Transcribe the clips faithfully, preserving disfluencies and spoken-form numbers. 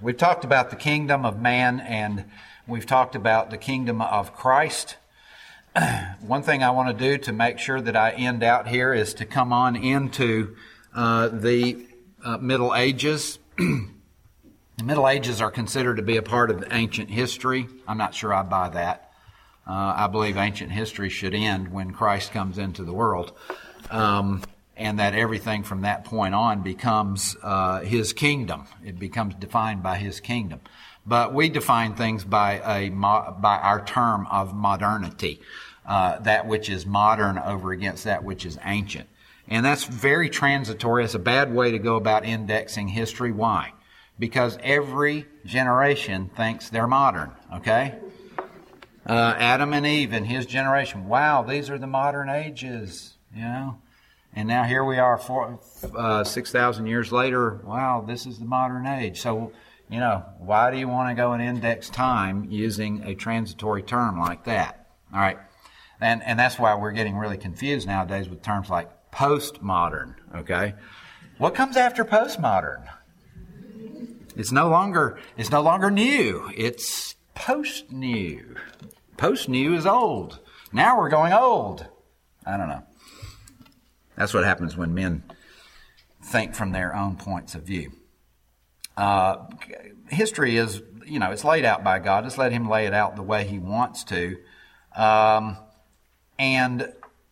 We've talked about the kingdom of man, and we've talked about the kingdom of Christ. One thing I want to do to make sure that I end out here is to come on into uh, the uh, Middle Ages. The Middle Ages are considered to be a part of ancient history. I'm not sure I buy that. Uh, I believe ancient history should end when Christ comes into the world, um, and that everything from that point on becomes uh, His kingdom. It becomes defined by His kingdom. But we define things by a by our term of modernity, uh, that which is modern over against that which is ancient. And that's very transitory. It's a bad way to go about indexing history. Why? Because every generation thinks they're modern, okay? Uh, Adam and Eve and his generation, wow, these are the modern ages, you know? And now here we are, four, uh, six thousand years later, wow, this is the modern age. So, you know, why do you want to go and index time using a transitory term like that? All right. And, and that's why we're getting really confused nowadays with terms like postmodern, okay? What comes after postmodern? It's no longer, it's no longer new. It's post-new. Post-new is old. Now we're going old. I don't know. That's what happens when men think from their own points of view. Uh, history is, you know, it's laid out by God. Just let Him lay it out the way He wants to. Um, and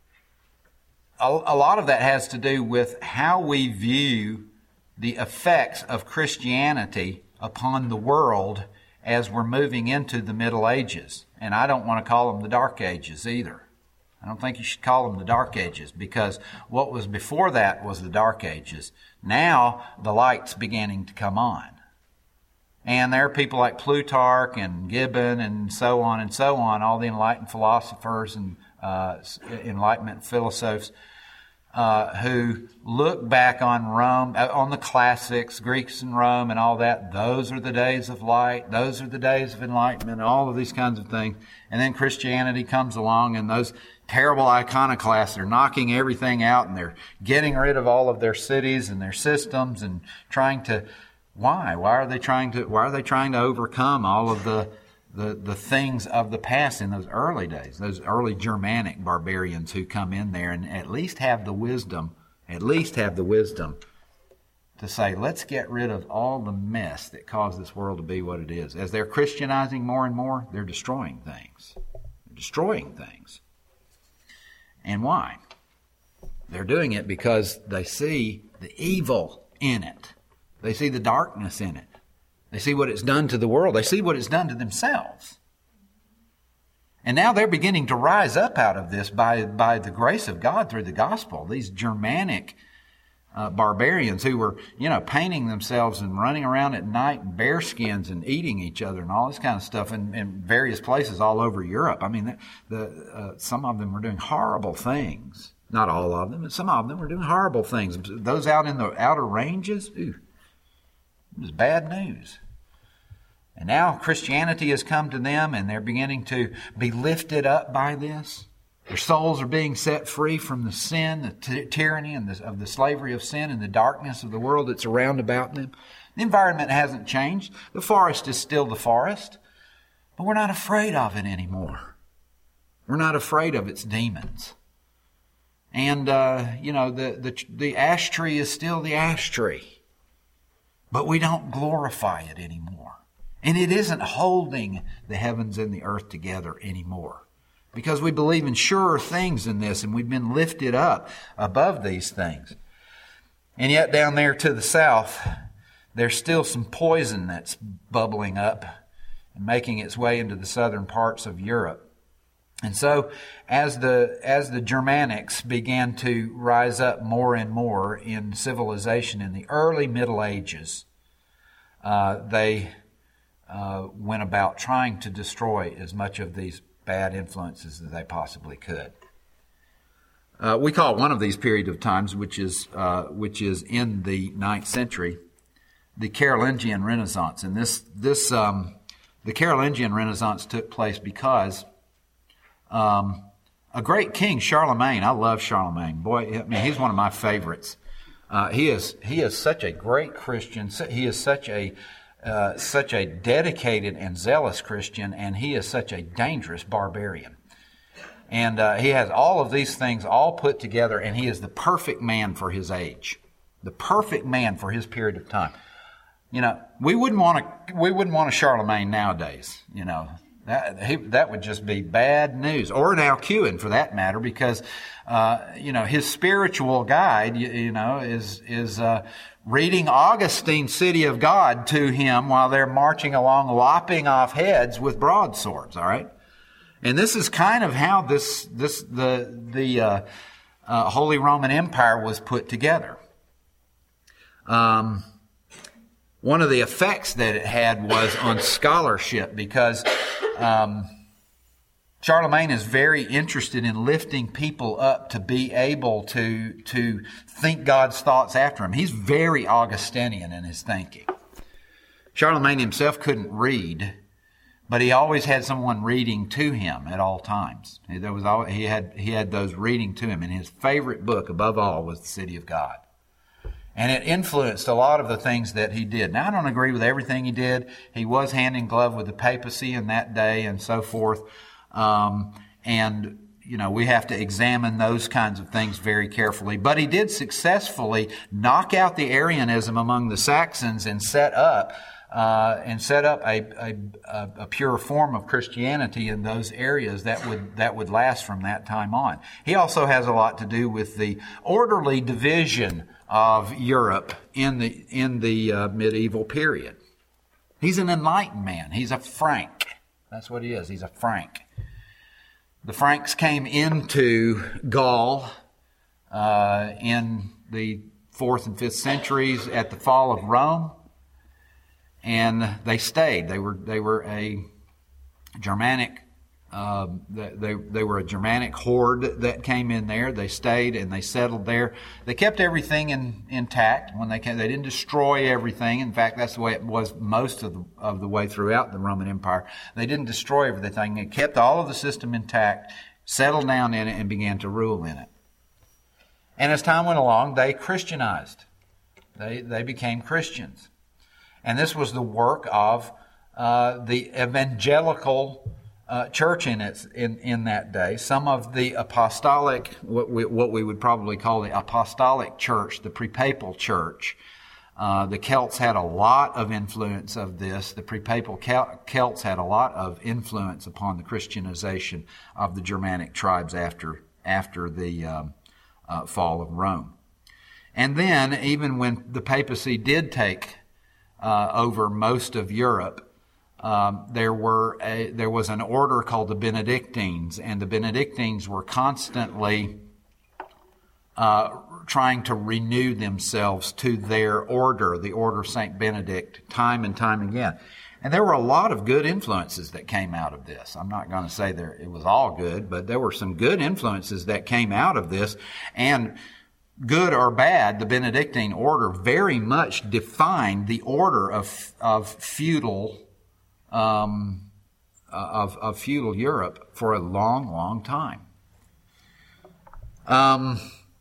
a, a lot of that has to do with how we view the effects of Christianity upon the world as we're moving into the Middle Ages. And I don't want to call them the Dark Ages either. I don't think you should call them the Dark Ages, because what was before that was the Dark Ages. Now the light's beginning to come on. And there are people like Plutarch and Gibbon and so on and so on, all the enlightened philosophers and uh, Enlightenment philosophers, uh, who look back on Rome, on the classics, Greeks and Rome and all that. Those are the days of light. Those are the days of enlightenment, all of these kinds of things. And then Christianity comes along, and those terrible iconoclasts are knocking everything out, and they're getting rid of all of their cities and their systems and trying to, why? Why are they trying to, why are they trying to overcome all of the, the, the things of the past in those early days, those early Germanic barbarians who come in there and at least have the wisdom, at least have the wisdom to say, let's get rid of all the mess that caused this world to be what it is. As they're Christianizing more and more, they're destroying things. They're destroying things. And why? They're doing it because they see the evil in it. They see the darkness in it. They see what it's done to the world. They see what it's done to themselves. And now they're beginning to rise up out of this by, by the grace of God through the gospel. These Germanic uh, barbarians who were, you know, painting themselves and running around at night in bear skins and eating each other and all this kind of stuff in, in various places all over Europe. I mean, the, the uh, some of them were doing horrible things. Not all of them, but some of them were doing horrible things. Those out in the outer ranges, ooh, it was bad news. And now Christianity has come to them, and they're beginning to be lifted up by this. Their souls are being set free from the sin, the t- tyranny and the, of the slavery of sin and the darkness of the world that's around about them. The environment hasn't changed. The forest is still the forest, but we're not afraid of it anymore. We're not afraid of its demons. And, uh, you know, the, the, the ash tree is still the ash tree, but we don't glorify it anymore. And it isn't holding the heavens and the earth together anymore, because we believe in surer things than this, and we've been lifted up above these things. And yet down there to the south, there's still some poison that's bubbling up and making its way into the southern parts of Europe. And so as the as the Germanics began to rise up more and more in civilization in the early Middle Ages, uh, they uh, went about trying to destroy as much of these bad influences as they possibly could. Uh, we call one of these periods of times, which is uh, which is in the ninth century, the Carolingian Renaissance. And this this um, the Carolingian Renaissance took place because Um, a great king, Charlemagne. I love Charlemagne. Boy, I mean, he's one of my favorites. Uh, he is he is such a great Christian. He is such a uh, such a dedicated and zealous Christian, and he is such a dangerous barbarian. And uh, he has all of these things all put together, and he is the perfect man for his age, the perfect man for his period of time. You know, we wouldn't want to we wouldn't want a Charlemagne nowadays. You know, that he, that would just be bad news, or an Alcuin for that matter, because uh, you know his spiritual guide, you, you know, is is uh, reading Augustine's City of God to him while they're marching along, lopping off heads with broadswords. All right. And this is kind of how this this the the uh, uh, Holy Roman Empire was put together. Um, one of the effects that it had was on scholarship, because um, Charlemagne is very interested in lifting people up to be able to to think God's thoughts after him. He's very Augustinian in his thinking. Charlemagne himself couldn't read, but he always had someone reading to him at all times. There was always, he had he had those reading to him, and his favorite book above all was the City of God. And it influenced a lot of the things that he did. Now, I don't agree with everything he did. He was hand in glove with the papacy in that day and so forth. Um, and, you know, we have to examine those kinds of things very carefully. But he did successfully knock out the Arianism among the Saxons and set up Uh, and set up a, a, a pure form of Christianity in those areas that would that would last from that time on. He also has a lot to do with the orderly division of Europe in the in the uh, medieval period. He's an enlightened man. He's a Frank. That's what he is. He's a Frank. The Franks came into Gaul uh, in the fourth and fifth centuries at the fall of Rome. And they stayed. They were they were a Germanic. Uh, they they were a Germanic horde that came in there. They stayed and they settled there. They kept everything in, intact when they came. They didn't destroy everything. In fact, that's the way it was most of the of the way throughout the Roman Empire. They didn't destroy everything. They kept all of the system intact, settled down in it, and began to rule in it. And as time went along, they Christianized. They they became Christians. And this was the work of uh, the evangelical uh, church in its in, in that day. Some of the apostolic, what we, what we would probably call the apostolic church, the pre-papal church. Uh, the Celts had a lot of influence of this. The pre-papal Celts had a lot of influence upon the Christianization of the Germanic tribes after after the um, uh, fall of Rome. And then, even when the papacy did take Uh, over most of Europe, um, there were a, there was an order called the Benedictines, and the Benedictines were constantly uh, trying to renew themselves to their order, the order of Saint Benedict, time and time again. And there were a lot of good influences that came out of this. I'm not going to say there it was all good, but there were some good influences that came out of this. And good or bad, the Benedictine order very much defined the order of of feudal um, of of feudal Europe for a long, long time. Um,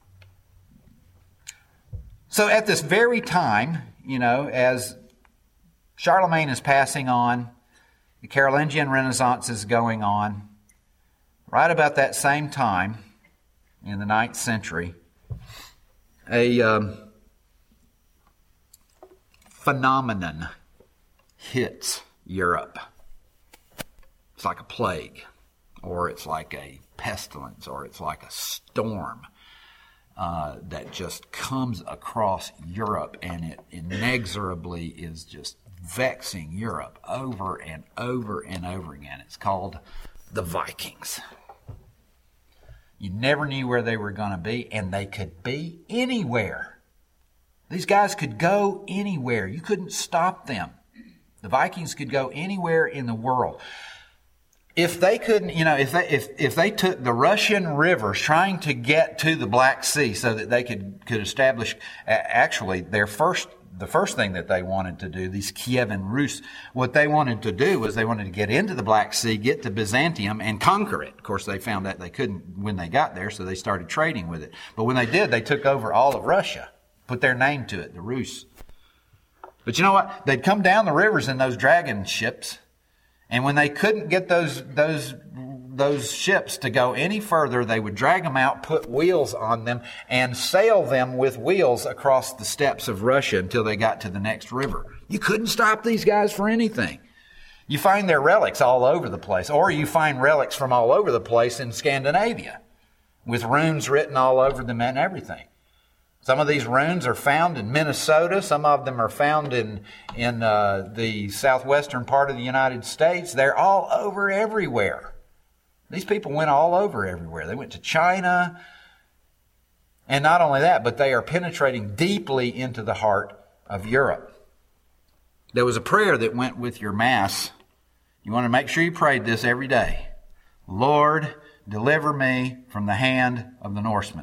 so at this very time, you know, as Charlemagne is passing on, the Carolingian Renaissance is going on. Right about that same time, in the ninth century, a um, phenomenon hits Europe. It's like a plague, or it's like a pestilence, or it's like a storm uh, that just comes across Europe, and it inexorably is just vexing Europe over and over and over again. It's called the Vikings. You never knew where they were going to be, and they could be anywhere. These guys could go anywhere. You couldn't stop them. The Vikings could go anywhere in the world. If they couldn't, you know, if they if if they took the Russian rivers trying to get to the Black Sea so that they could could establish, actually their first the first thing that they wanted to do, these Kievan Rus, what they wanted to do was they wanted to get into the Black Sea, get to Byzantium, and conquer it. Of course, they found that they couldn't when they got there, so they started trading with it. But when they did, they took over all of Russia, put their name to it, the Rus. But you know what? They'd come down the rivers in those dragon ships, and when they couldn't get those those those ships to go any further, they would drag them out, put wheels on them, and sail them with wheels across the steppes of Russia until they got to the next river. You couldn't stop these guys for anything. You find their relics all over the place, or you find relics from all over the place in Scandinavia with runes written all over them and everything. Some of these runes are found in Minnesota. Some of them are found in, in uh, the southwestern part of the United States. They're all over everywhere. These people went all over everywhere. They went to China. And not only that, but they are penetrating deeply into the heart of Europe. There was a prayer that went with your Mass. You want to make sure you prayed this every day. Lord, deliver me from the hand of the Norsemen.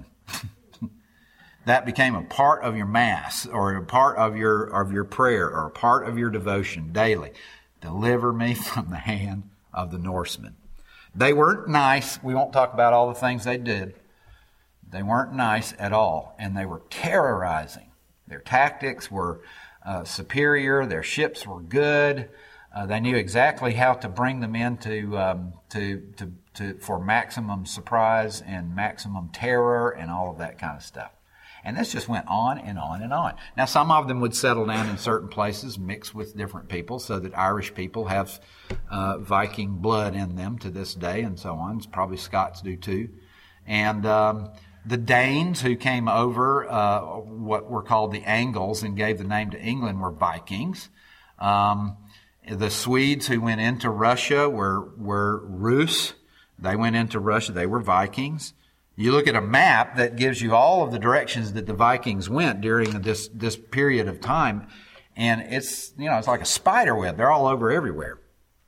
That became a part of your Mass, or a part of your of your prayer, or a part of your devotion daily. Deliver me from the hand of the Norsemen. They weren't nice. We won't talk about all the things they did. They weren't nice at all, and they were terrorizing. Their tactics were uh, superior. Their ships were good. Uh, they knew exactly how to bring them in to, um, to, to, to, for maximum surprise and maximum terror and all of that kind of stuff. And this just went on and on and on. Now, some of them would settle down in certain places, mix with different people, so that Irish people have uh, Viking blood in them to this day and so on. Probably Scots do too. And um, the Danes who came over, uh, what were called the Angles and gave the name to England, were Vikings. Um, the Swedes who went into Russia were, were Rus. They went into Russia. They were Vikings. You look at a map that gives you all of the directions that the Vikings went during this, this period of time, and it's, you know, it's like a spider web. They're all over everywhere.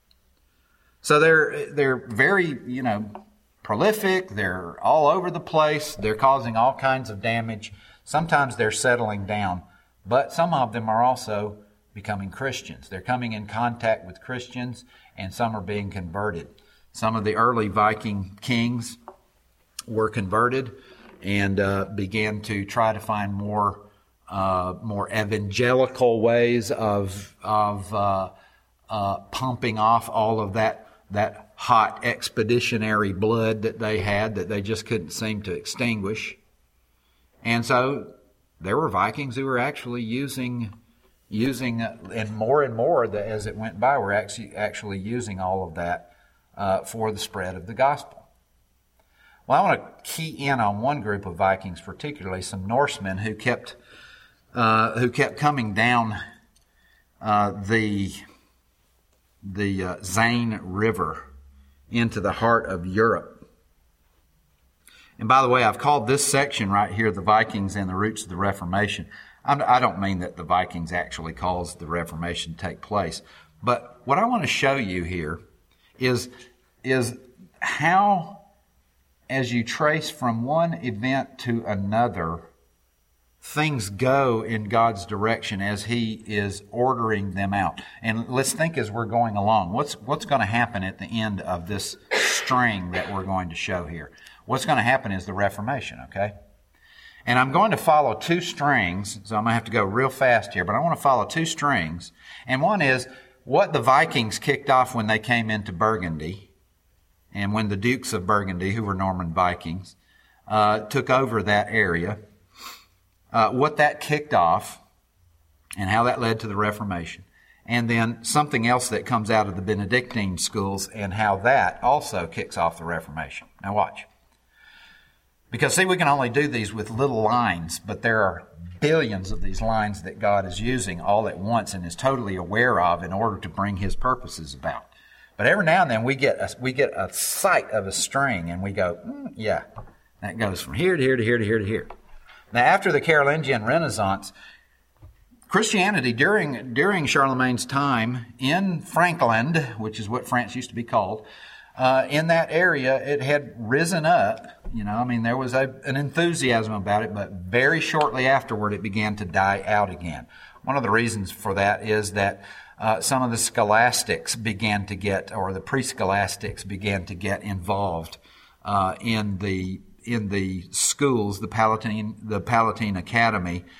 So they're, they're very, you know, prolific. They're all over the place. They're causing all kinds of damage. Sometimes they're settling down, but some of them are also becoming Christians. They're coming in contact with Christians, and some are being converted. Some of the early Viking kings were converted and uh, began to try to find more uh, more evangelical ways of of uh, uh, pumping off all of that that hot expeditionary blood that they had that they just couldn't seem to extinguish. And so there were Vikings who were actually using using uh, and more and more the, as it went by were actually actually using all of that uh, for the spread of the gospel. Well, I want to key in on one group of Vikings, particularly some Norsemen who kept uh, who kept coming down uh, the the uh, Seine River into the heart of Europe. And by the way, I've called this section right here "The Vikings and the Roots of the Reformation." I'm, I don't mean that the Vikings actually caused the Reformation to take place, but what I want to show you here is is how, as you trace from one event to another, things go in God's direction as He is ordering them out. And let's think as we're going along, what's what's going to happen at the end of this string that we're going to show here? What's going to happen is the Reformation, okay? And I'm going to follow two strings, so I'm going to have to go real fast here, but I want to follow two strings. And one is what the Vikings kicked off when they came into Burgundy, and when the Dukes of Burgundy, who were Norman Vikings, uh, took over that area, uh, what that kicked off and how that led to the Reformation. And then something else that comes out of the Benedictine schools and how that also kicks off the Reformation. Now watch. Because see, we can only do these with little lines, but there are billions of these lines that God is using all at once and is totally aware of in order to bring His purposes about. But every now and then we get a, we get a sight of a string and we go, mm, yeah, that goes from here to here to here to here to here. Now, after the Carolingian Renaissance, Christianity during during Charlemagne's time in Frankland, which is what France used to be called, uh, in that area, it had risen up. You know, I mean, there was a, an enthusiasm about it, but very shortly afterward, it began to die out again. One of the reasons for that is that Uh, some of the scholastics began to get, or the pre-scholastics began to get involved uh, in the in the schools, the Palatine the Palatine Academy,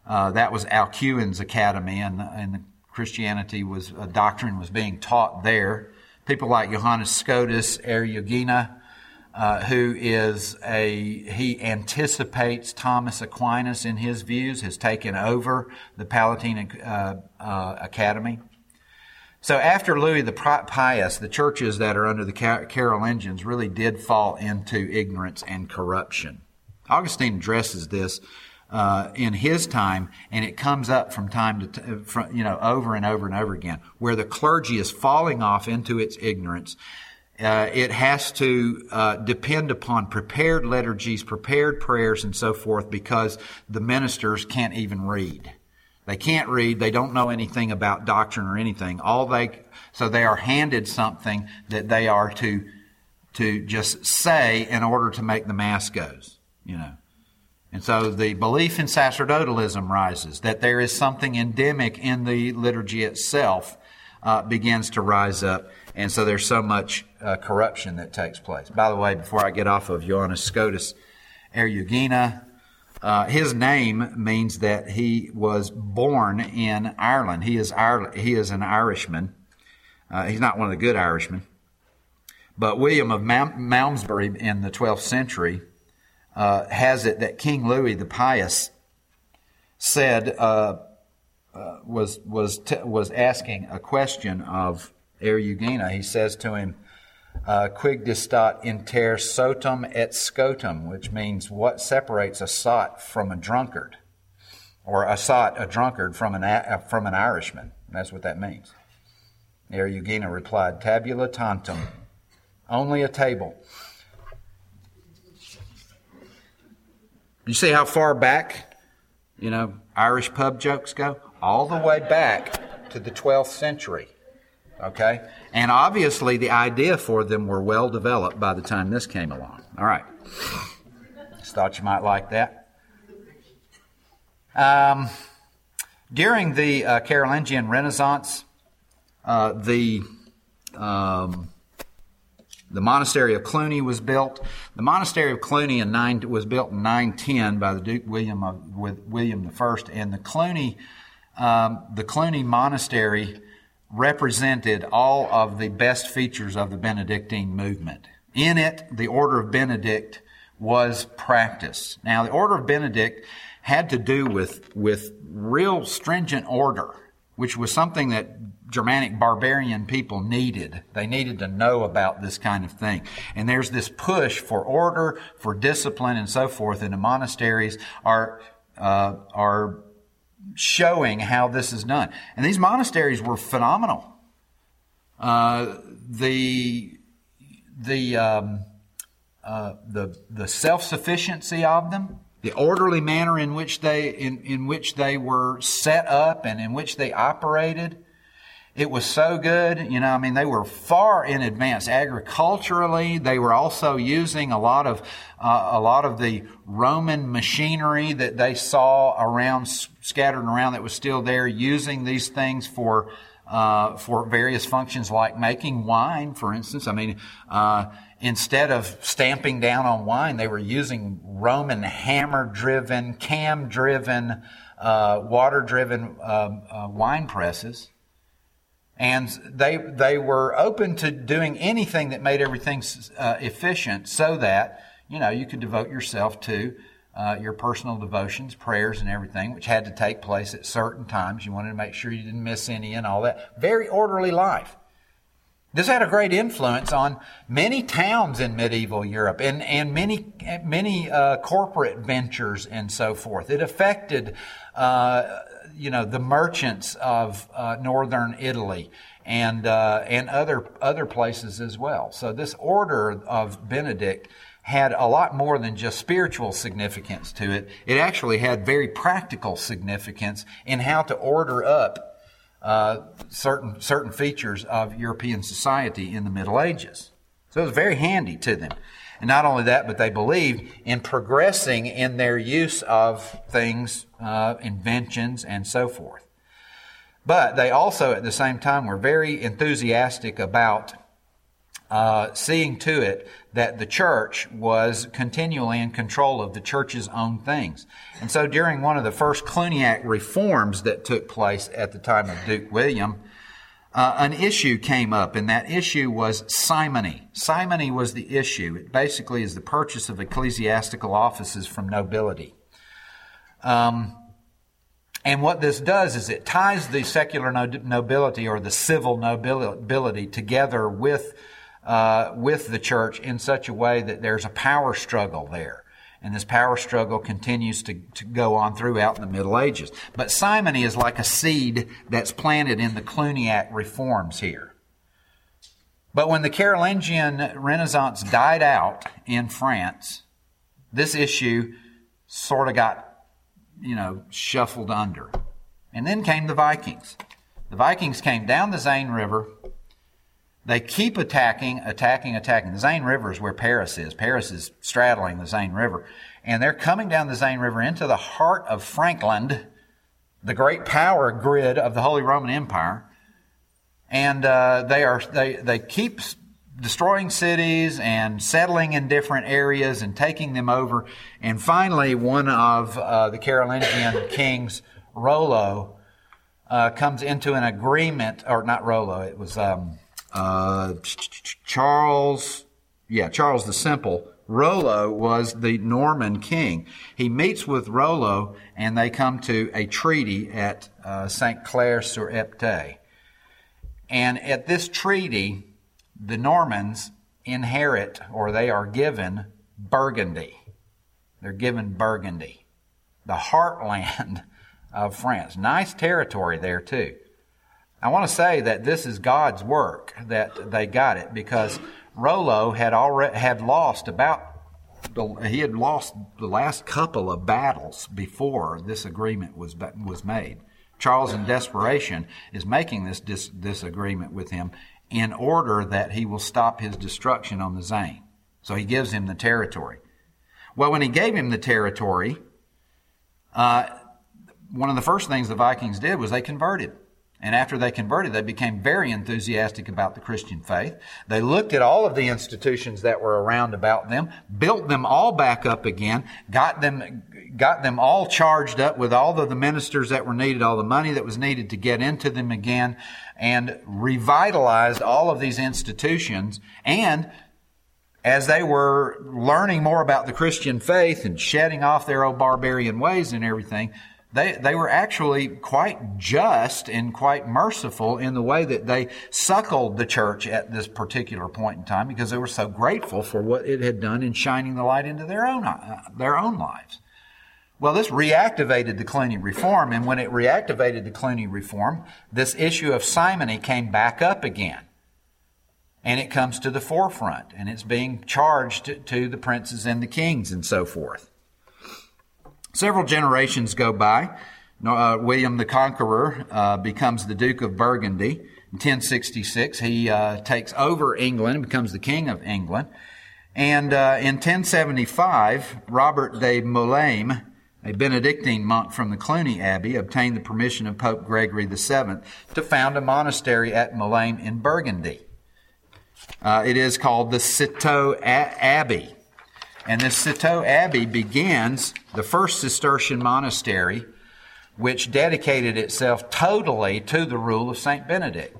Uh, that was Alcuin's academy, and, and the Christianity was, a doctrine was being taught there. People like Johannes Scotus Eriugena, uh, who is a, he anticipates Thomas Aquinas in his views, has taken over the Palatine uh, uh, Academy. So after Louis the Pious, the churches that are under the Carolingians really did fall into ignorance and corruption. Augustine addresses this uh, in his time, and it comes up from time to t- from, you know over and over and over again, where the clergy is falling off into its ignorance. Uh, it has to uh, depend upon prepared liturgies, prepared prayers, and so forth, because the ministers can't even read. They can't read. They don't know anything about doctrine or anything. All they so they are handed something that they are to to just say in order to make the mass goes. You know, and so the belief in sacerdotalism rises. That there is something endemic in the liturgy itself uh, begins to rise up, and so there's so much uh, corruption that takes place. By the way, before I get off of Johannes Scotus Eriugena. Uh, his name means that he was born in Ireland. He is Ireland, he is an Irishman. Uh, he's not one of the good Irishmen. But William of Malmesbury in the twelfth century uh, has it that King Louis the Pious said uh, uh, was was t- was asking a question of Eriugena. He says to him, Uh, quid distat inter sotum et scotum, which means what separates a sot from a drunkard, or a sot, a drunkard, from an uh, from an Irishman. That's what that means. Eriugena replied, tabula tantum, only a table. You see how far back, you know, Irish pub jokes go? All the way back to the twelfth century. Okay? And obviously the idea for them were well developed by the time this came along. All right. Just thought you might like that. Um, during the uh, Carolingian Renaissance, uh, the um, the monastery of Cluny was built. The monastery of Cluny in nine, was built in nine ten by the Duke William of, with William the First, and the Cluny um, the Cluny monastery represented all of the best features of the Benedictine movement. In it, the Order of Benedict was practiced. Now, the Order of Benedict had to do with, with real stringent order, which was something that Germanic barbarian people needed. They needed to know about this kind of thing. And there's this push for order, for discipline, and so forth, and the monasteries are uh, are showing how this is done. And these monasteries were phenomenal. Uh, the the um, uh, the the self-sufficiency of them, the orderly manner in which they in, in which they were set up and in which they operated, it was so good. You know, I mean, they were far in advance agriculturally. They were also using a lot of uh, a lot of the Roman machinery that they saw around, scattered around, that was still there, using these things for uh, for various functions, like making wine, for instance. I mean, uh, instead of stamping down on wine, they were using Roman hammer-driven, cam-driven, uh, water-driven uh, uh, wine presses. And they they were open to doing anything that made everything uh, efficient, so that, you know, you could devote yourself to uh, your personal devotions, prayers, and everything, which had to take place at certain times. You wanted to make sure you didn't miss any and all that. Very orderly life. This had a great influence on many towns in medieval Europe, and, and many many uh, corporate ventures and so forth. It affected uh, you know, the merchants of uh, northern Italy and uh, and other other places as well. So this order of Benedict had a lot more than just spiritual significance to it. It actually had very practical significance in how to order up uh, certain certain features of European society in the Middle Ages. So it was very handy to them. And not only that, but they believed in progressing in their use of things, uh, inventions, and so forth. But they also, at the same time, were very enthusiastic about uh, seeing to it that the church was continually in control of the church's own things. And so during one of the first Cluniac reforms that took place at the time of Duke William, uh, an issue came up, and that issue was simony. Simony was the issue. It basically is the purchase of ecclesiastical offices from nobility. Um, and what this does is it ties the secular nobility or the civil nobility together with uh, with the church in such a way that there's a power struggle there. And this power struggle continues to, to go on throughout the Middle Ages. But simony is like a seed that's planted in the Cluniac reforms here. But when the Carolingian Renaissance died out in France, this issue sort of got, you know, shuffled under. And then came the Vikings. The Vikings came down the Seine River. They keep attacking, attacking, attacking. The Seine River is where Paris is. Paris is straddling the Seine River. And they're coming down the Seine River into the heart of Frankland, the great power grid of the Holy Roman Empire. And uh, they are they they keep destroying cities and settling in different areas and taking them over. And finally, one of uh, the Carolingian kings, Rollo, uh, comes into an agreement, or not Rollo, it was um, uh, Charles, yeah, Charles the Simple. Rollo was the Norman king. He meets with Rollo, and they come to a treaty at uh, Saint Clair-sur-Epte. And at this treaty, the Normans inherit, or they are given, Burgundy. They're given Burgundy, the heartland of France. Nice territory there, too. I want to say that this is God's work that they got it, because Rollo had already had lost about, he had lost the last couple of battles before this agreement was was made. Charles, in desperation, is making this dis, this agreement with him in order that he will stop his destruction on the Seine. So he gives him the territory. Well, when he gave him the territory, uh, one of the first things the Vikings did was they converted. And after they converted, they became very enthusiastic about the Christian faith. They looked at all of the institutions that were around about them, built them all back up again, got them got them all charged up with all of the ministers that were needed, all the money that was needed to get into them again, and revitalized all of these institutions. And as they were learning more about the Christian faith and shedding off their old barbarian ways and everything, They they were actually quite just and quite merciful in the way that they suckled the church at this particular point in time, because they were so grateful for what it had done in shining the light into their own uh, their own lives. Well, this reactivated the Cluny Reform, and when it reactivated the Cluny Reform, this issue of simony came back up again. And it comes to the forefront, and it's being charged to, to the princes and the kings and so forth. Several generations go by. Uh, William the Conqueror uh, becomes the Duke of Burgundy. In ten sixty-six, he uh, takes over England and becomes the King of England. And uh, in ten seventy-five, Robert de Molesme, a Benedictine monk from the Cluny Abbey, obtained the permission of Pope Gregory the Seventh to found a monastery at Molesme in Burgundy. Uh, it is called the Citeaux Abbey. And this Citeaux Abbey begins the first Cistercian monastery, which dedicated itself totally to the rule of Saint Benedict.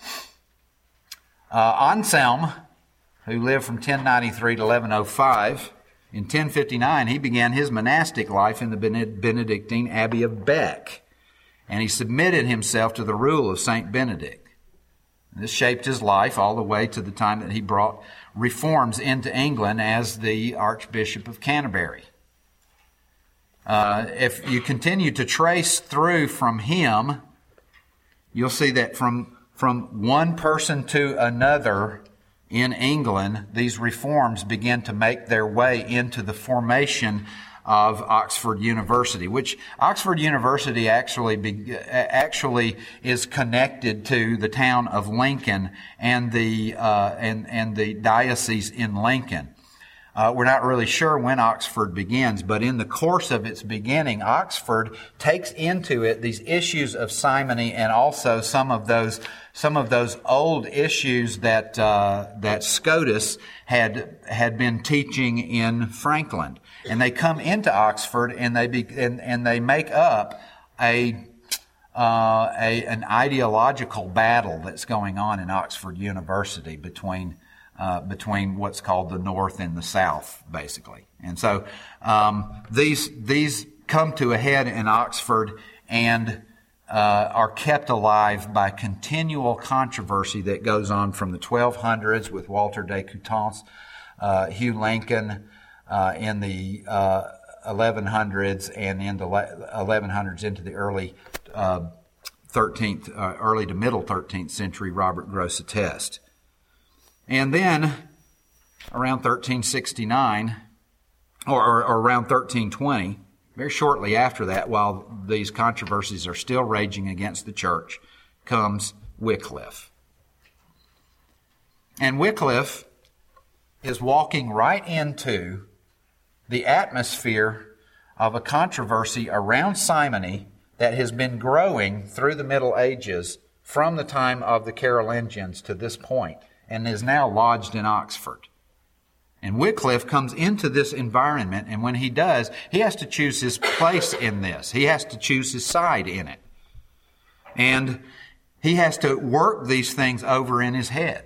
Uh, Anselm, who lived from ten ninety-three to eleven oh five, in ten fifty-nine he began his monastic life in the Benedictine Abbey of Bec, and he submitted himself to the rule of Saint Benedict. This shaped his life all the way to the time that he brought reforms into England as the Archbishop of Canterbury. Uh, if you continue to trace through from him, you'll see that from, from one person to another in England, these reforms begin to make their way into the formation of Oxford University, which Oxford University actually be, actually is connected to the town of Lincoln and the uh, and and the diocese in Lincoln. Uh, we're not really sure when Oxford begins, but in the course of its beginning, Oxford takes into it these issues of simony and also some of those some of those old issues that uh, that Scotus had had been teaching in Frankland, and they come into Oxford and they be, and, and they make up a. Uh, a an ideological battle that's going on in Oxford University between uh, between what's called the North and the South, basically. And so um, these these come to a head in Oxford and uh, are kept alive by continual controversy that goes on from the twelve hundreds with Walter de Coutances, uh, Hugh Lincoln uh, in the uh, eleven hundreds and in the eleven hundreds into the early uh, thirteenth, uh, early to middle thirteenth century, Robert Grosseteste. And then around thirteen sixty-nine, or, or, or around thirteen twenty, very shortly after that, while these controversies are still raging against the church, comes Wycliffe. And Wycliffe is walking right into the atmosphere of a controversy around simony that has been growing through the Middle Ages from the time of the Carolingians to this point and is now lodged in Oxford. And Wycliffe comes into this environment, and when he does, he has to choose his place in this. He has to choose his side in it. And he has to work these things over in his head.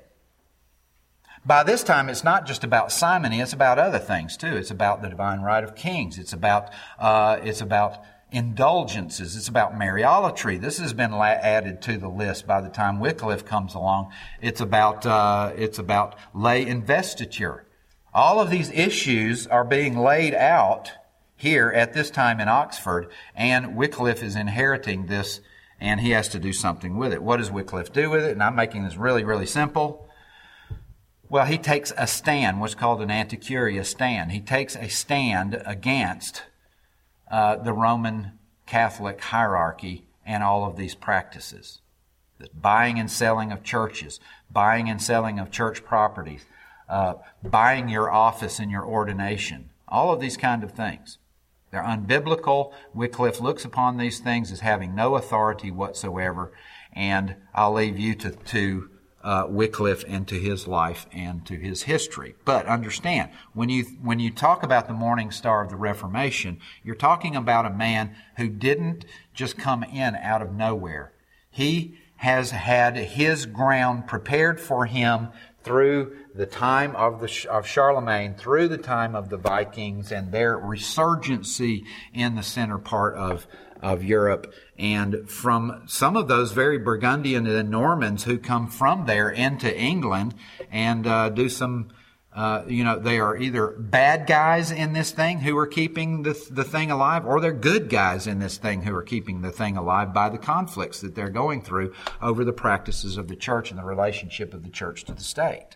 By this time, it's not just about simony, it's about other things too. It's about the divine right of kings. It's about, uh, it's about indulgences. It's about Mariolatry. This has been la- added to the list by the time Wycliffe comes along. It's about, uh, it's about lay investiture. All of these issues are being laid out here at this time in Oxford, and Wycliffe is inheriting this, and he has to do something with it. What does Wycliffe do with it? And I'm making this really, really simple. Well, he takes a stand, what's called an anticuria stand. He takes a stand against uh, the Roman Catholic hierarchy and all of these practices. The buying and selling of churches, buying and selling of church properties, uh, buying your office and your ordination, all of these kind of things. They're unbiblical. Wycliffe looks upon these things as having no authority whatsoever, and I'll leave you to, to Uh, Wycliffe and to his life and to his history. But understand, when you when you talk about the morning star of the Reformation, you're talking about a man who didn't just come in out of nowhere. He has had his ground prepared for him through the time of the of Charlemagne, through the time of the Vikings and their resurgency in the center part of of Europe, and from some of those very Burgundian and Normans who come from there into England and uh, do some, uh, you know, they are either bad guys in this thing who are keeping the, the thing alive, or they're good guys in this thing who are keeping the thing alive by the conflicts that they're going through over the practices of the church and the relationship of the church to the state.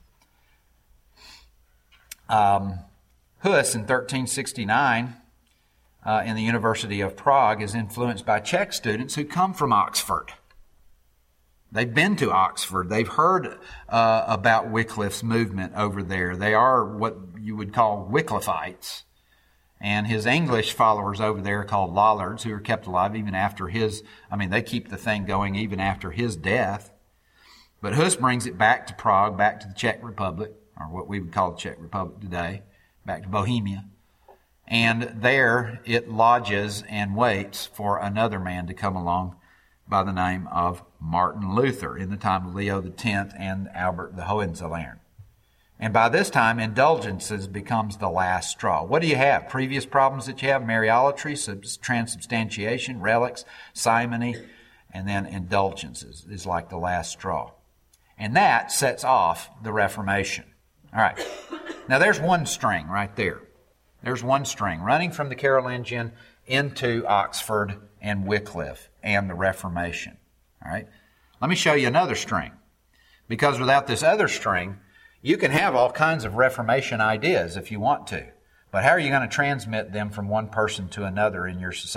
Um, Huss in thirteen sixty-nine Uh, in the University of Prague is influenced by Czech students who come from Oxford. They've been to Oxford. They've heard uh, about Wycliffe's movement over there. They are what you would call Wycliffites. And his English followers over there are called Lollards, who are kept alive even after his, I mean, they keep the thing going even after his death. But Huss brings it back to Prague, back to the Czech Republic, or what we would call the Czech Republic today, back to Bohemia. And there it lodges and waits for another man to come along by the name of Martin Luther in the time of Leo the tenth and Albert the Hohenzollern. And by this time, indulgences becomes the last straw. What do you have? Previous problems that you have: Mariolatry, transubstantiation, relics, simony, and then indulgences is like the last straw. And that sets off the Reformation. All right. Now there's one string right there. There's one string running from the Carolingian into Oxford and Wycliffe and the Reformation. All right. Let me show you another string. Because without this other string, you can have all kinds of Reformation ideas if you want to. But how are you going to transmit them from one person to another in your society?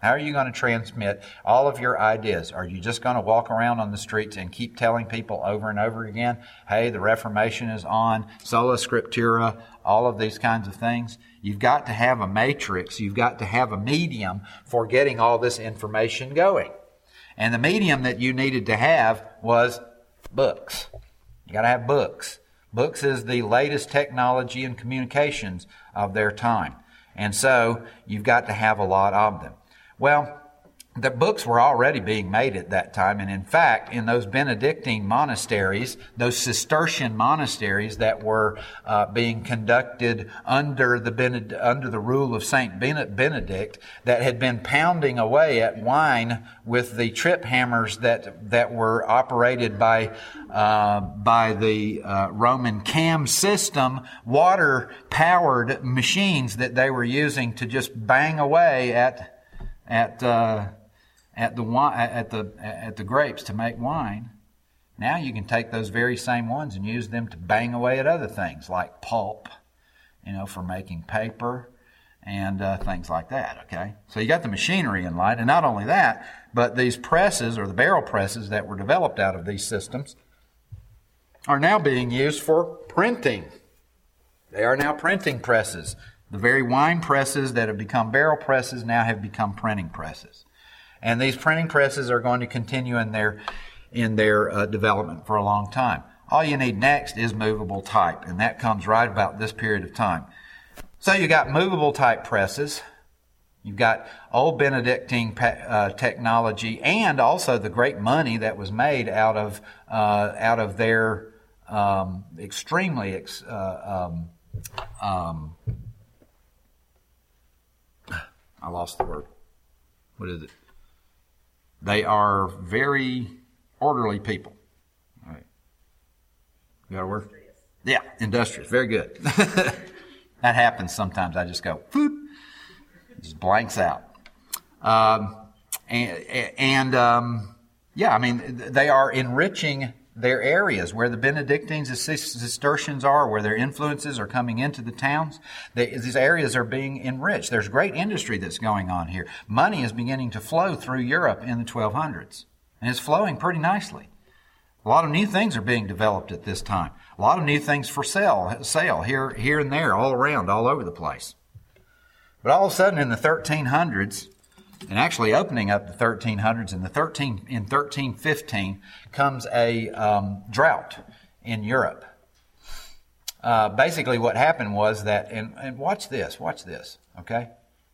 How are you going to transmit all of your ideas? Are you just going to walk around on the streets and keep telling people over and over again, hey, the Reformation is on, sola scriptura, all of these kinds of things? You've got to have a matrix. You've got to have a medium for getting all this information going. And the medium that you needed to have was books. You got to have books. Books is the latest technology and communications of their time. And so you've got to have a lot of them. Well, the books were already being made at that time. And in fact, in those Benedictine monasteries, those Cistercian monasteries that were uh, being conducted under the Bened- under the rule of Saint Benedict, that had been pounding away at wine with the trip hammers that that were operated by uh, by the uh, Roman cam system, water-powered machines that they were using to just bang away at at uh, at the wine, at the at the grapes to make wine. Now you can take those very same ones and use them to bang away at other things like pulp, you know, for making paper and uh, things like that. Okay, so you got the machinery in line, and not only that, but these presses or the barrel presses that were developed out of these systems are now being used for printing. They are now printing presses. The very wine presses that have become barrel presses now have become printing presses. And these printing presses are going to continue in their in their uh, development for a long time. All you need next is movable type, and that comes right about this period of time. So you got movable type presses, you've got old Benedictine uh, technology, and also the great money that was made out of uh, out of their um, extremely ex- uh, um, um, I lost the word. What is it? They are very orderly people. All right. You got a word? Yeah, industrious. Very good. That happens sometimes. I just go, whoop, it just blanks out. Um, and, and um, yeah, I mean, they are enriching their areas where the Benedictines and Cistercians are, where their influences are coming into the towns. They, these areas are being enriched. There's great industry that's going on here. Money is beginning to flow through Europe in the twelve hundreds, and it's flowing pretty nicely. A lot of new things are being developed at this time. A lot of new things for sale, sale here, here and there, all around, all over the place. But all of a sudden in the thirteen hundreds, and actually opening up the thirteen hundreds, in the thirteen in thirteen fifteen comes a um, drought in Europe. Uh, basically, what happened was that, and, and watch this, watch this, okay?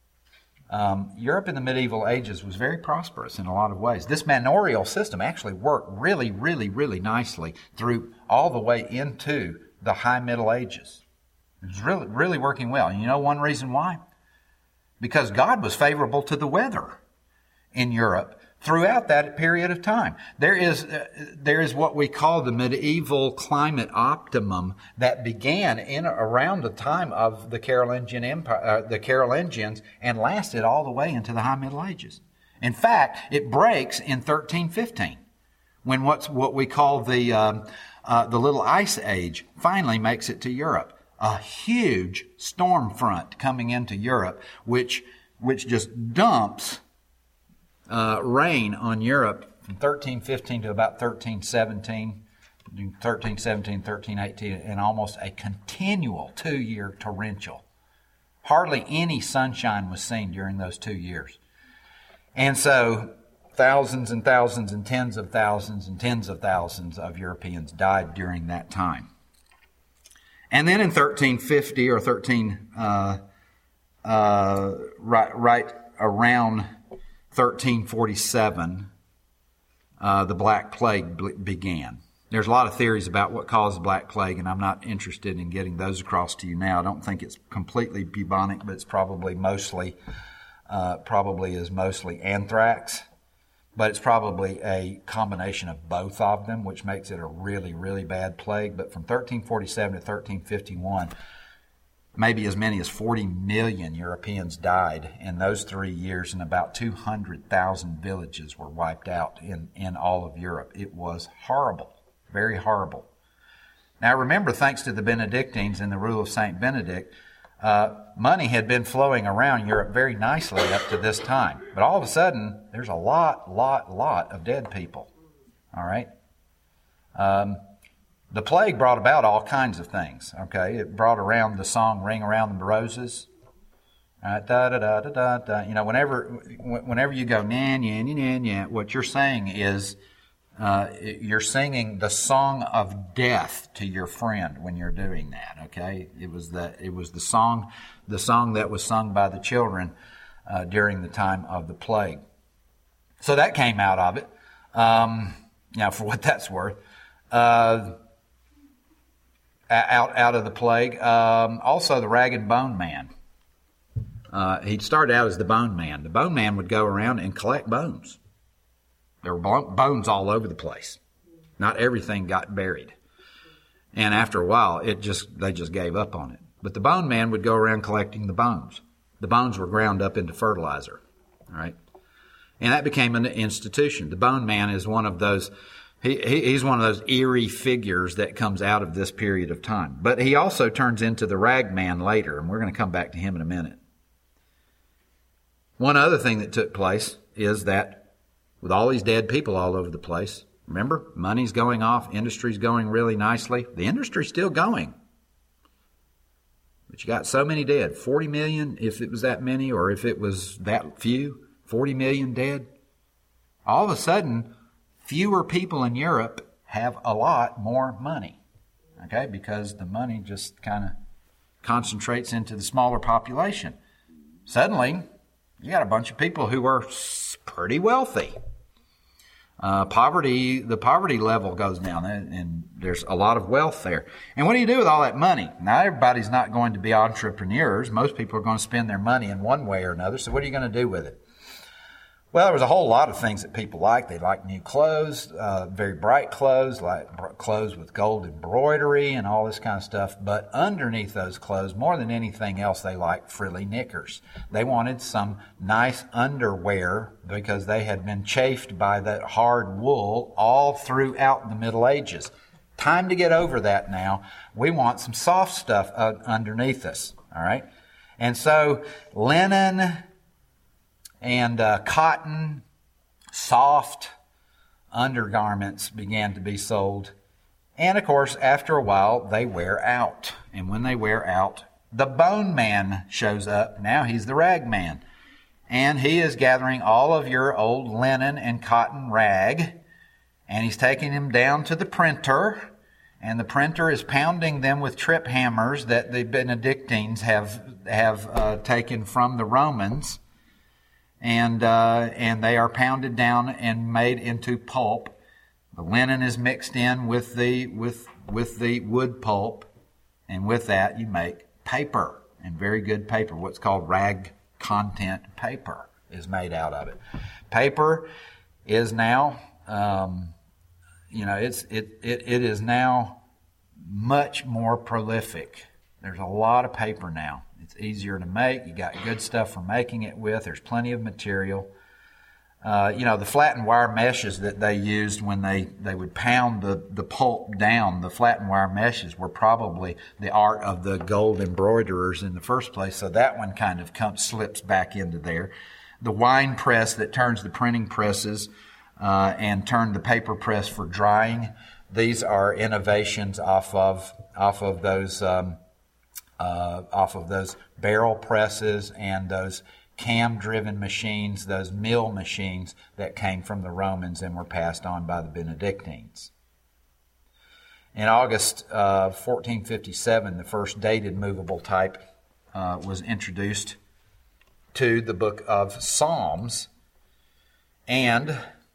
Um, Europe in the medieval ages was very prosperous in a lot of ways. This manorial system actually worked really, really, really nicely through all the way into the high Middle Ages. It was really, really working well. And you know one reason why? Because God was favorable to the weather in Europe throughout that period of time. There is uh, there is what we call the medieval climate optimum that began in around the time of the Carolingian Empire, uh, the Carolingians, and lasted all the way into the High Middle Ages. In fact, it breaks in thirteen fifteen, when what's what we call the um, uh, the Little Ice Age finally makes it to Europe. A huge storm front coming into Europe, which which just dumps uh, rain on Europe from thirteen fifteen to about thirteen seventeen, thirteen seventeen, thirteen eighteen, and almost a continual two-year torrential. Hardly any sunshine was seen during those two years. And so thousands and thousands and tens of thousands and tens of thousands of Europeans died during that time. And then in thirteen fifty or thirteen, uh, uh, right, right around thirteen forty-seven, uh, the Black Plague b- began. There's a lot of theories about what caused the Black Plague, and I'm not interested in getting those across to you now. I don't think it's completely bubonic, but it's probably mostly, uh, probably is mostly anthrax. But it's probably a combination of both of them, which makes it a really, really bad plague. But from thirteen forty-seven to thirteen fifty-one, maybe as many as forty million Europeans died in those three years, and about two hundred thousand villages were wiped out in, in all of Europe. It was horrible, very horrible. Now remember, thanks to the Benedictines and the rule of Saint Benedict, Uh, money had been flowing around Europe very nicely up to this time. But all of a sudden, there's a lot, lot, lot of dead people. All right? Um, the plague brought about all kinds of things. Okay? It brought around the song Ring Around the Roses. Uh, da, da, da, da, da, da. You know, whenever whenever you go, nah, nah, nah, nah, nah, what you're saying is uh, you're singing the song of death to your friend when you're doing that, okay? It was the, it was the song, the song that was sung by the children uh, during the time of the plague. So that came out of it, um, you know, for what that's worth. Uh, out, out of the plague. Um, also, the Rag and Bone Man. Uh, he started out as the Bone Man. The Bone Man would go around and collect bones. There were bones all over the place. Not everything got buried. And after a while, it just they just gave up on it. But the Bone Man would go around collecting the bones. The bones were ground up into fertilizer. All right? And that became an institution. The Bone Man is one of those, he, he, he's one of those eerie figures that comes out of this period of time. But he also turns into the Rag Man later, and we're going to come back to him in a minute. One other thing that took place is that with all these dead people all over the place, remember, money's going off, industry's going really nicely. The industry's still going. But you got so many dead. forty million, if it was that many, or if it was that few, forty million dead. All of a sudden, fewer people in Europe have a lot more money. Okay, because the money just kind of concentrates into the smaller population. Suddenly, you got a bunch of people who are pretty wealthy. Uh, poverty, the poverty level goes down, and, and there's a lot of wealth there. And what do you do with all that money? Now, everybody's not going to be entrepreneurs. Most people are going to spend their money in one way or another. So what are you going to do with it? Well, there was a whole lot of things that people liked. They liked new clothes, uh, very bright clothes, like clothes with gold embroidery and all this kind of stuff. But underneath those clothes, more than anything else, they liked frilly knickers. They wanted some nice underwear because they had been chafed by the hard wool all throughout the Middle Ages. Time to get over that now. We want some soft stuff uh, underneath us, all right? And so linen and uh, cotton, soft undergarments began to be sold. And of course, after a while, they wear out. And when they wear out, the Bone Man shows up. Now he's the Rag Man. And he is gathering all of your old linen and cotton rag, and he's taking them down to the printer, and the printer is pounding them with trip hammers that the Benedictines have, have uh, taken from the Romans. And uh, and they are pounded down and made into pulp. The linen is mixed in with the with with the wood pulp, and with that you make paper, and very good paper. What's called rag content paper is made out of it. Paper is now, um, you know, it's it it it is now much more prolific. There's a lot of paper now. It's easier to make. You got good stuff for making it with. There's plenty of material. Uh, you know, the flattened wire meshes that they used when they, they would pound the, the pulp down, the flattened wire meshes were probably the art of the gold embroiderers in the first place. So that one kind of comes, slips back into there. The wine press that turns the printing presses uh, and turn the paper press for drying. These are innovations off of off of those. Um, Uh, off of those barrel presses and those cam-driven machines, those mill machines that came from the Romans and were passed on by the Benedictines. In August of fourteen fifty-seven, the first dated movable type uh, was introduced to the book of Psalms. And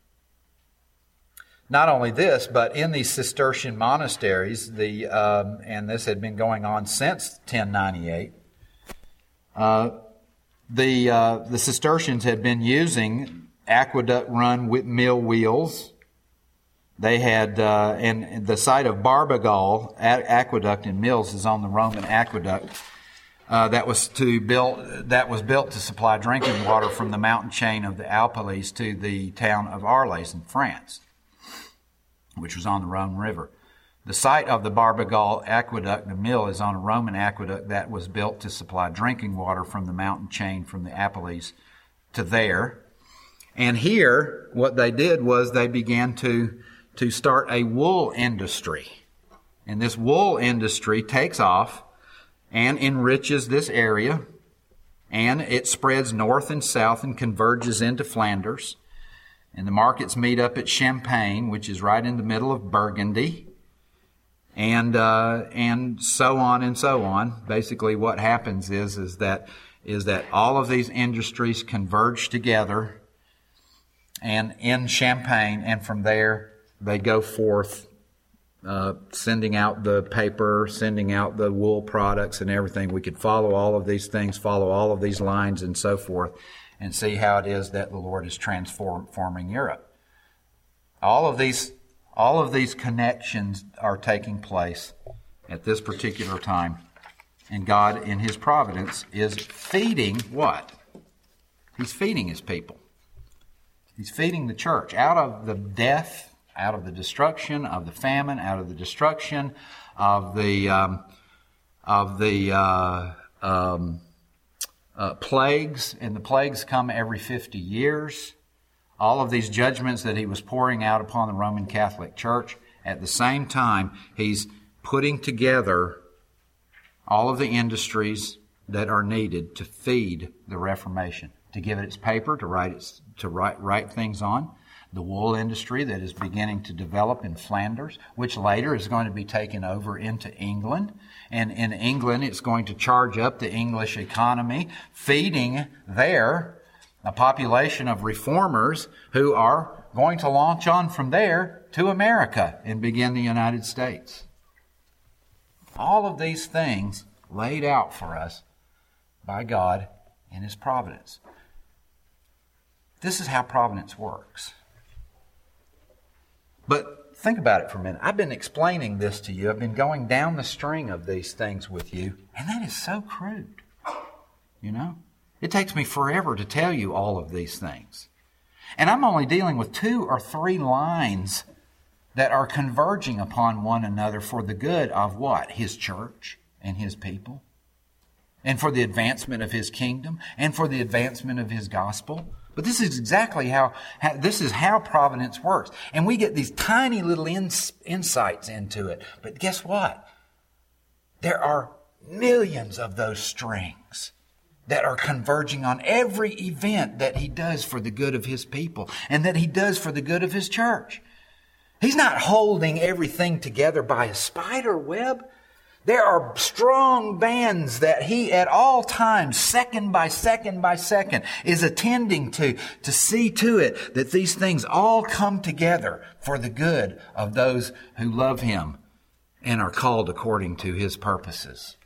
not only this, but in these Cistercian monasteries, the um, and this had been going on since ten ninety-eight, uh, the uh, the Cistercians had been using aqueduct-run mill wheels. They had, uh, and the site of Barbagol Aqueduct in Mills is on the Roman aqueduct uh, that was to build that was built to supply drinking water from the mountain chain of the Alpes to the town of Arles in France, which was on the Rhone River. The site of the Barbagal Aqueduct, the mill, is on a Roman aqueduct that was built to supply drinking water from the mountain chain from the Appalachia to there. And here, what they did was they began to, to start a wool industry. And this wool industry takes off and enriches this area, and it spreads north and south and converges into Flanders. And the markets meet up at Champagne, which is right in the middle of Burgundy. And uh, and so on and so on. Basically, what happens is is that is that all of these industries converge together, and in Champagne, and from there they go forth, uh, sending out the paper, sending out the wool products, and everything. We could follow all of these things, follow all of these lines, and so forth, and see how it is that the Lord is transforming Europe. All of these. All of these connections are taking place at this particular time. And God, in His providence, is feeding what? He's feeding His people. He's feeding the church out of the death, out of the destruction, of the famine, out of the destruction of the um, of the uh, um, uh, plagues. And the plagues come every fifty years. All of these judgments that He was pouring out upon the Roman Catholic Church, at the same time, He's putting together all of the industries that are needed to feed the Reformation, to give it its paper, to write its, to write, write things on. The wool industry that is beginning to develop in Flanders, which later is going to be taken over into England. And in England, it's going to charge up the English economy, feeding there a population of reformers who are going to launch on from there to America and begin the United States. All of these things laid out for us by God in His providence. This is how providence works. But think about it for a minute. I've been explaining this to you. I've been going down the string of these things with you, and that is so crude. You know? It takes me forever to tell you all of these things. And I'm only dealing with two or three lines that are converging upon one another for the good of what? His church and His people. And for the advancement of His kingdom. And for the advancement of His gospel. But this is exactly how, how this is how providence works. And we get these tiny little ins, insights into it. But guess what? There are millions of those strings that are converging on every event that He does for the good of His people and that He does for the good of His church. He's not holding everything together by a spider web. There are strong bands that He at all times, second by second by second, is attending to, to see to it that these things all come together for the good of those who love Him and are called according to His purposes.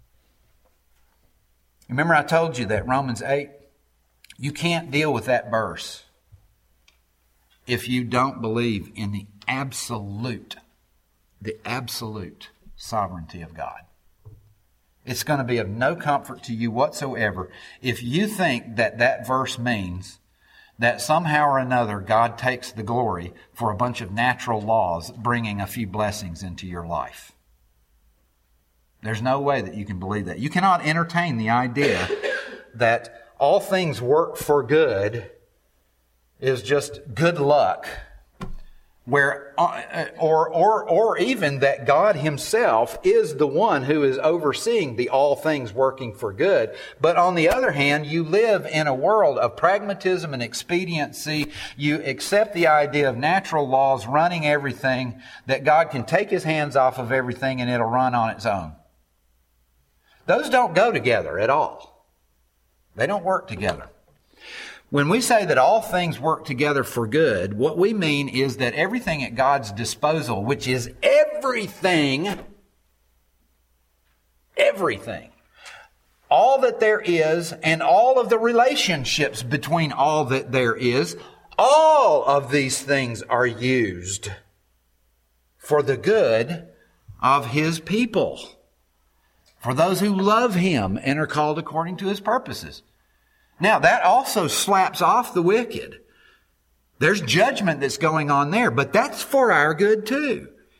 Remember I told you that Romans eight, you can't deal with that verse if you don't believe in the absolute, the absolute sovereignty of God. It's going to be of no comfort to you whatsoever if you think that that verse means that somehow or another God takes the glory for a bunch of natural laws bringing a few blessings into your life. There's no way that you can believe that. You cannot entertain the idea that all things work for good is just good luck, where or or or even that God Himself is the one who is overseeing the all things working for good. But on the other hand, you live in a world of pragmatism and expediency. You accept the idea of natural laws running everything, that God can take His hands off of everything and it'll run on its own. Those don't go together at all. They don't work together. When we say that all things work together for good, what we mean is that everything at God's disposal, which is everything, everything, all that there is and all of the relationships between all that there is, all of these things are used for the good of His people, for those who love Him and are called according to His purposes. Now, that also slaps off the wicked. There's judgment that's going on there, but that's for our good too.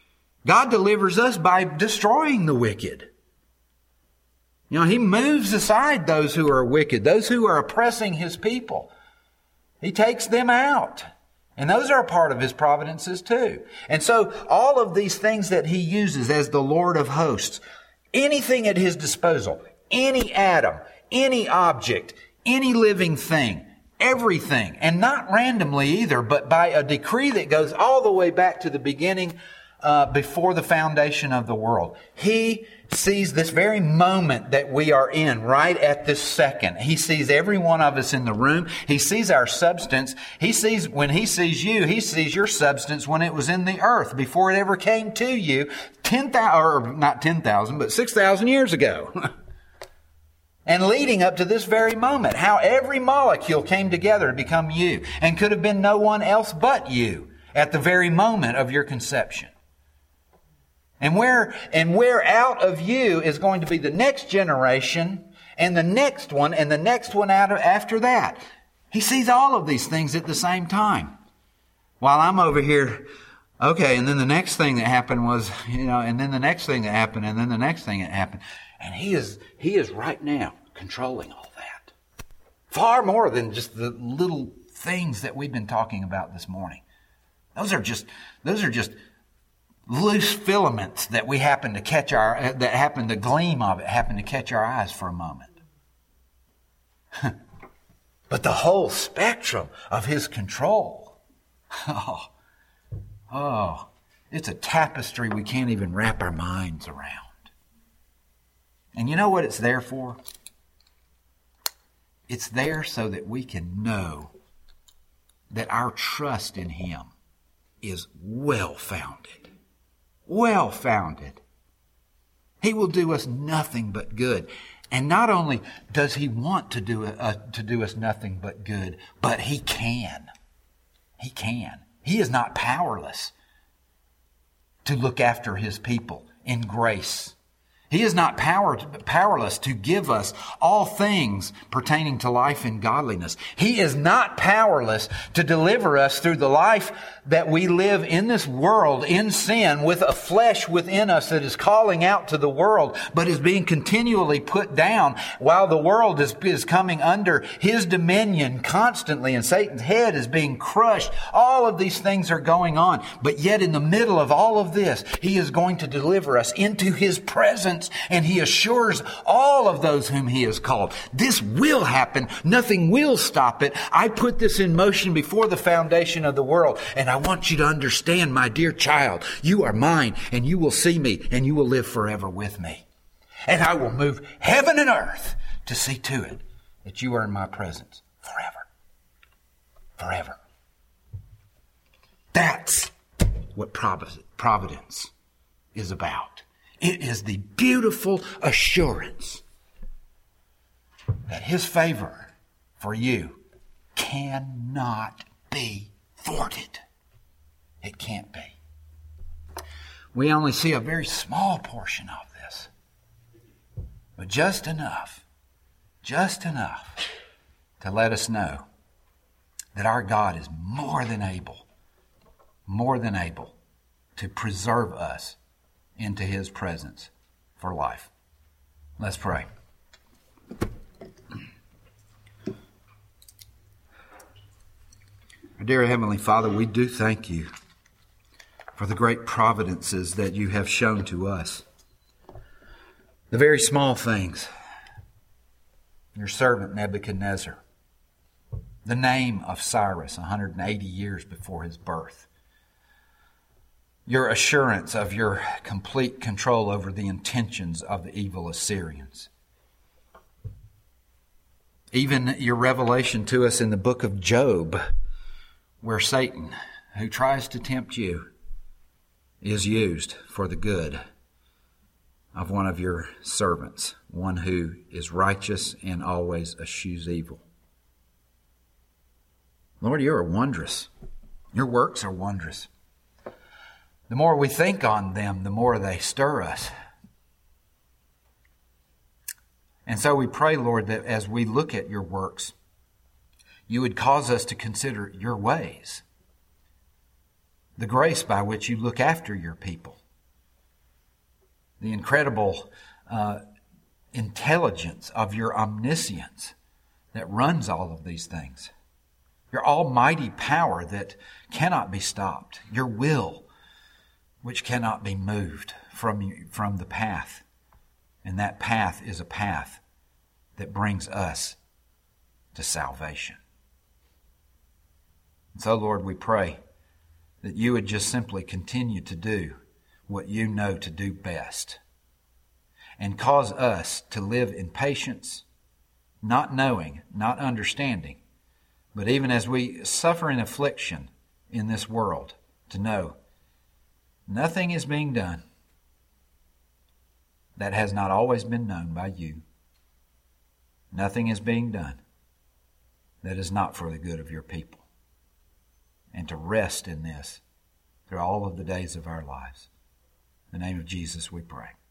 God delivers us by destroying the wicked. You know, He moves aside those who are wicked, those who are oppressing His people. He takes them out. And those are a part of His providences too. And so all of these things that He uses as the Lord of hosts, anything at His disposal, any atom, any object, any living thing, everything, and not randomly either, but by a decree that goes all the way back to the beginning, uh, before the foundation of the world. He sees this very moment that we are in right at this second. He sees every one of us in the room. He sees our substance. He sees, when He sees you, He sees your substance when it was in the earth, before it ever came to you, ten thousand, or not ten thousand, but six thousand years ago. And leading up to this very moment, how every molecule came together to become you, and could have been no one else but you at the very moment of your conception. And where, and where out of you is going to be the next generation, and the next one, and the next one out of, after that. He sees all of these things at the same time. While I'm over here, okay, and then the next thing that happened was, you know, and then the next thing that happened, and then the next thing that happened. And He is, He is right now controlling all that. Far more than just the little things that we've been talking about this morning. Those are just, those are just loose filaments that we happen to catch our, that happen to gleam of it, happen to catch our eyes for a moment. But the whole spectrum of His control, oh, oh, it's a tapestry we can't even wrap our minds around. And you know what it's there for? It's there so that we can know that our trust in Him is well-founded. Well-founded. He will do us nothing but good. And not only does He want to do, uh, to do us nothing but good, but He can. He can. He is not powerless to look after His people in grace. He is not power, powerless to give us all things pertaining to life and godliness. He is not powerless to deliver us through the life that we live in this world in sin, with a flesh within us that is calling out to the world, but is being continually put down while the world is, is coming under His dominion constantly, and Satan's head is being crushed. All of these things are going on. But yet in the middle of all of this, He is going to deliver us into His presence. And He assures all of those whom He has called, this will happen. Nothing will stop it. I put this in motion before the foundation of the world. And I want you to understand, my dear child, you are mine, and you will see me, and you will live forever with me. And I will move heaven and earth to see to it that you are in my presence forever. Forever. That's what providence is about. It is the beautiful assurance that His favor for you cannot be thwarted. It can't be. We only see a very small portion of this, but just enough, just enough to let us know that our God is more than able, more than able to preserve us into His presence for life. Let's pray. Our dear Heavenly Father, we do thank You for the great providences that You have shown to us. The very small things. Your servant Nebuchadnezzar. The name of Cyrus one hundred eighty years before his birth. Your assurance of Your complete control over the intentions of the evil Assyrians. Even Your revelation to us in the book of Job, where Satan, who tries to tempt you, is used for the good of one of Your servants, one who is righteous and always eschews evil. Lord, You are wondrous. Your works are wondrous. The more we think on them, the more they stir us. And so we pray, Lord, that as we look at Your works, You would cause us to consider Your ways, the grace by which You look after Your people, the incredible uh, intelligence of your omniscience that runs all of these things, your almighty power that cannot be stopped, your will which cannot be moved from you, from the path. And that path is a path that brings us to salvation. And so, Lord, we pray that you would just simply continue to do what you know to do best and cause us to live in patience, not knowing, not understanding, but even as we suffer in affliction in this world, to know nothing is being done that has not always been known by you. Nothing is being done that is not for the good of your people. And to rest in this through all of the days of our lives. In the name of Jesus we pray.